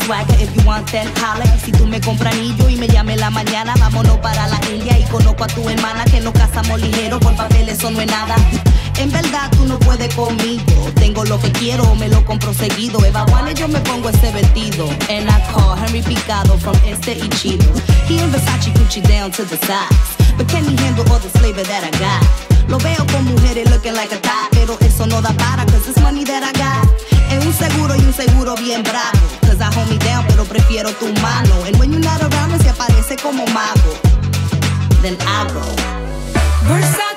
swagger, if you want then holla. Y si tú me compras anillo y me llame en la mañana, vámonos para la India y conozco a tu hermana que nos casamos ligero, por papel eso no es nada. En verdad tú no puedes conmigo, tengo lo que quiero, me lo compro seguido. Eva Juanes yo me pongo ese vestido. And I call Henry Picado from Este y Chido. He in Versace Gucci down to the sides, but can he handle all this flavor that I got? Lo veo con mujeres looking like a top, pero eso no da para, cause it's money that I got. En un seguro y un seguro bien bravo, cause I hold me down, pero prefiero tu mano. And when you're not around, me se aparece como mago. Then I go Versace.